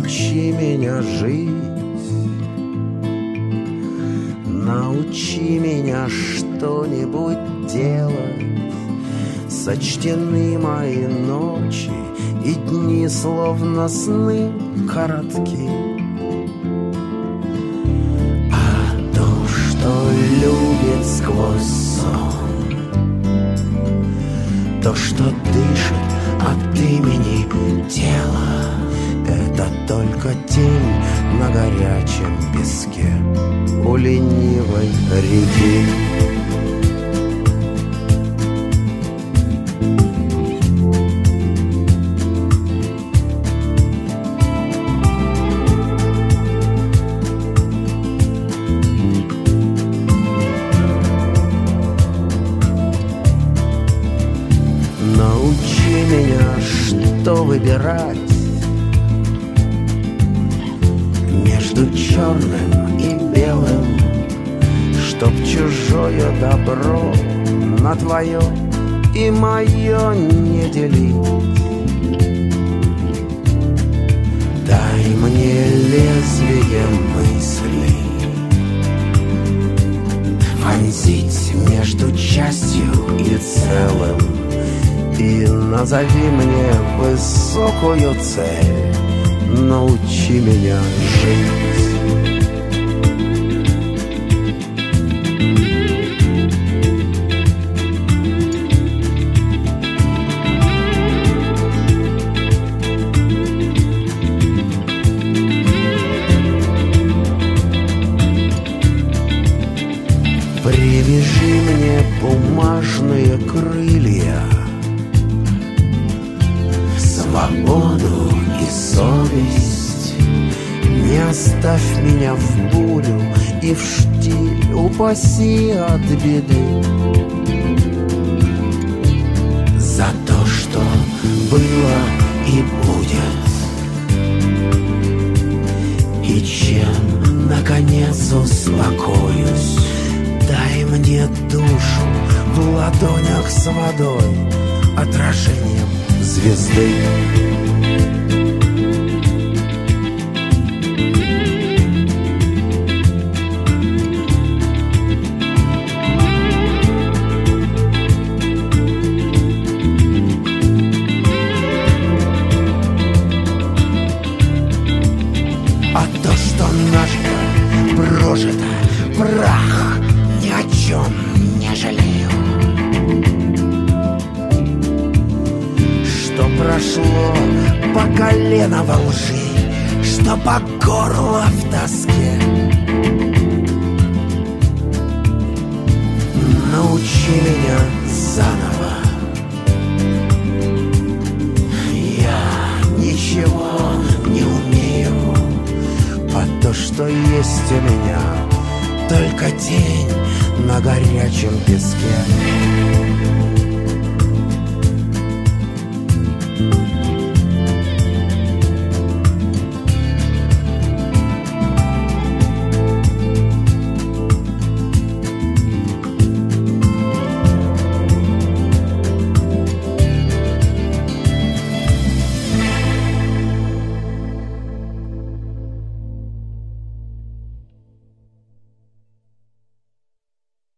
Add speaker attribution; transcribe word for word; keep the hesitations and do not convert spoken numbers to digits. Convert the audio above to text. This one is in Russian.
Speaker 1: Научи меня жить, научи меня что-нибудь делать. Сочтены мои ночи и дни, словно сны коротки. А то, что любит сквозь сон, то, что дышит от имени тела, это только тень на горячем песке у ленивой реки. Научи меня, что выбирать между черным и белым, чтоб чужое добро на твое и мое не делить. Дай мне лезвие мысли вонзить между частью и целым, и назови мне высокую цель. Научи меня жить. Привяжи мне бумажные крылья, свободу и совесть. Не оставь меня в бурю и в штиль, упаси от беды. За то, что было и будет, и чем, наконец, успокоюсь. Дай мне душу в ладонях с водой, отражением звезды. А то, что нажито, прожито, прах, ни о чем не жалею. Что прошло по колено во лжи, что по горло в тоске. Научи меня заново. Я ничего не умею, а то, что есть у меня, только тень на горячем песке.